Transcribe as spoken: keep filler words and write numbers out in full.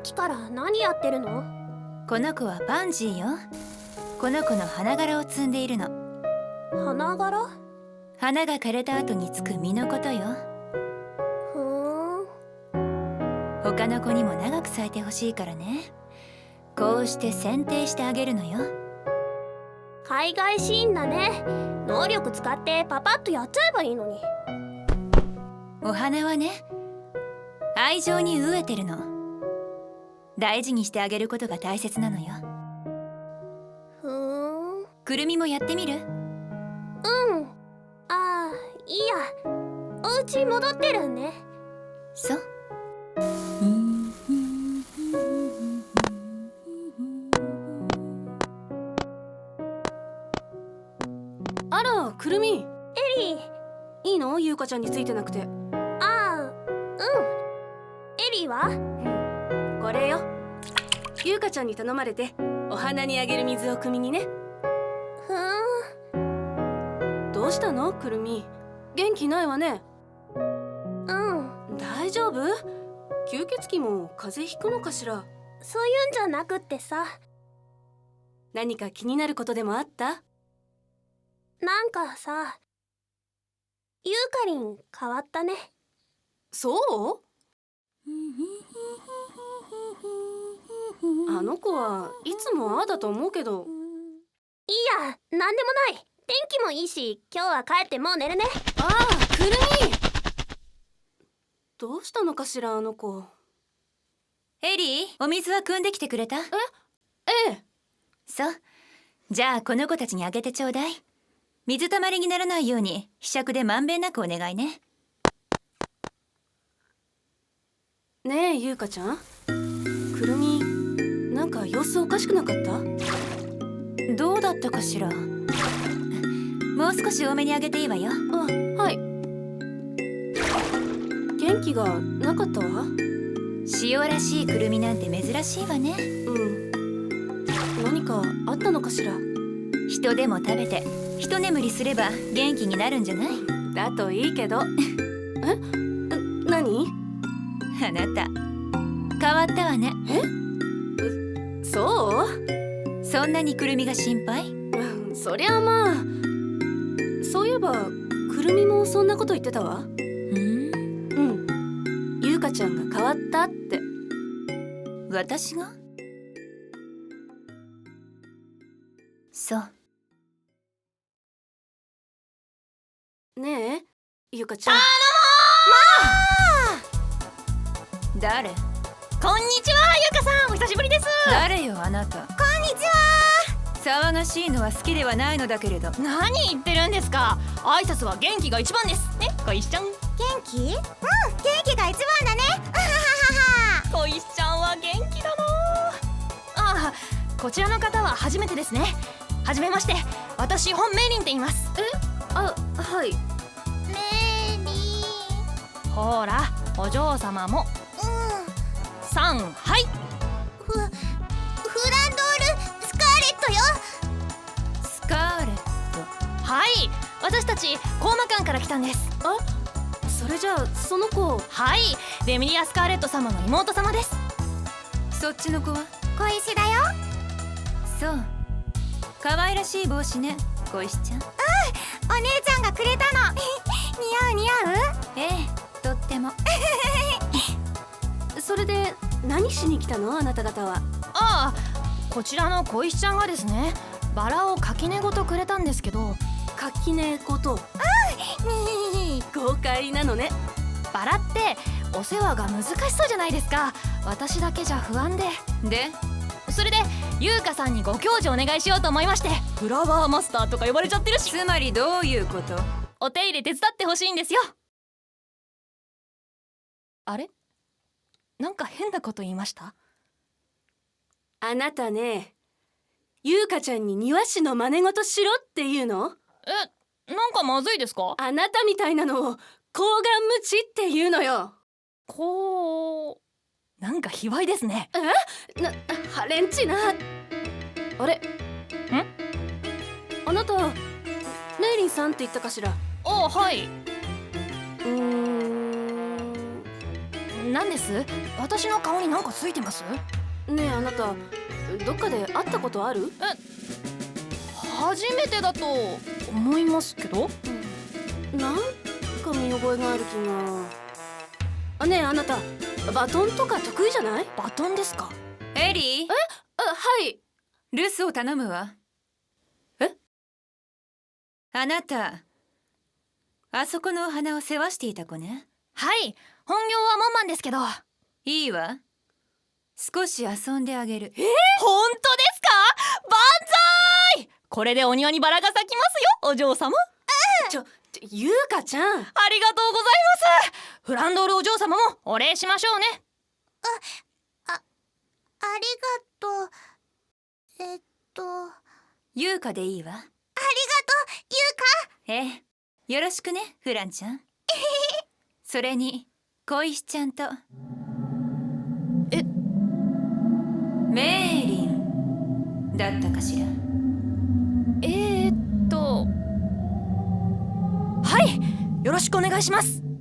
っきから何やってるの？ この子はパンジーよ。この子の花柄を摘んでいるの。 花柄？ 花が枯れた後につく実のことよ。 ふーん。 他の子にも長く咲いてほしいからね。こうして剪定してあげるのよ。 海外シーンだね。能力使ってパパッとやっちゃえばいいのに。 お花はね、愛情に飢えてるの。大事にしてあげることが大切なのよ。 ふーん。 くるみもやってみる？ うん。ああ、いいや。お家戻ってるんね。 そう。 あら、くるみ。 エリー。 いいの？ゆうかちゃんについてなくて。 ああ、うん。エリーは？ これよ。ゆうかちゃんに頼まれてお花にあげる水を汲みにね。 ふーん。 どうしたの、くるみ？元気ないわね。 うん。 大丈夫？吸血鬼も風邪ひくのかしら？ そういうんじゃなくってさ。 何か気になることでもあった？ なんかさ、ユーカリン変わったね。 そう？あの子はいつもああだと思うけど。 いいや、なんでもない。天気もいいし、今日は帰ってもう寝るね。 ああ、くるみ。どうしたのかしら、あの子。 エリー、お水は汲んできてくれた？えええ。 そう。じゃあこの子たちにあげてちょうだい。水たまりにならないようにひしゃくでまんべんなくお願いね。 ねえ、ゆうかちゃん。くるみ、なんか様子おかしくなかった？ どうだったかしら。もう少し多めにあげていいわよ。 あ、はい。元気がなかったわ。 塩らしいくるみなんて珍しいわね。 うん。何かあったのかしら。 人でも食べて一眠りすれば元気になるんじゃない？ だといいけど。え？何？ あなた変わったわね。 え？そう？ そんなにくるみが心配？ うん、そりゃまあ。そういえばくるみもそんなこと言ってたわ。 うん。 うん。ゆうかちゃんが変わったって。 私が？そう。 ねえ、ゆうかちゃん。 誰？ こんにちは、ゆうかさん、お久しぶりです。 誰よあなた。 こんにちは。 騒がしいのは好きではないのだけれど。 何言ってるんですか。挨拶は元気が一番ですね、小石ちゃん。 元気？うん、元気が一番だね。 小石ちゃんは元気だなあ。あ、こちらの方は初めてですね。はじめまして、私本メイリンって言います。 え？あ、はい。 メリー。 ほら、お嬢様も。 うん。 さん、はい。 フ、フランドール・スカーレットよ。 スカーレット。 はい、私たちコーマ館から来たんです。 あ、それじゃあその子。 はい、レミリア・スカーレット様の妹様です。 そっちの子は？ 小石だよ。 そう。可愛らしい帽子ね、小石ちゃん。 お姉ちゃんがくれたの。似合う似合う。 ええ、とっても。 それで何しに来たの、あなた方は。 ああ、こちらの小石ちゃんがですね、バラを垣根ごとくれたんですけど。 垣根ごと。豪快なのね。 バラってお世話が難しそうじゃないですか。私だけじゃ不安で。 で、 それで優香さんにご教授お願いしようと思いまして。フラワーマスターとか呼ばれちゃってるし。 つまりどういうこと？ お手入れ手伝ってほしいんですよ。あれ？なんか変なこと言いました？ あなたね、ゆうかちゃんに庭師の真似事しろっていうの？ え、なんかまずいですか？ あなたみたいなのを厚顔無知っていうのよ。 こう、なんか卑猥ですね。 え？な、ハレンチな。あれ？ん？あなたメイリンさんって言ったかしら？ あ、はい。 うーん、 何です？私の顔になんかついてます？ ねえあなた、どっかで会ったことある？ 初めてだと思いますけど。 なんか見覚えがある気が。あ、ねえあなた、バトンとか得意じゃない？ バトンですか？ エリー、 あ、はい。 留守を頼むわ。 え？ あなた、あそこのお花を世話していた子ね。 はい、本業はモンマンですけど。 いいわ。少し遊んであげる。 えー、本当ですか？万歳！これでお庭にバラが咲きますよ、お嬢様。 ちょ、ちょゆうかちゃん。 ありがとうございます。フランドールお嬢様もお礼しましょうね。 ありがとう。えっと優香でいいわ。 ありがとうゆうか。 ええ、よろしくねフランちゃん。それに小石ちゃんと。 え、 メイリンだったかしら。 えー、っとはい、よろしくお願いします。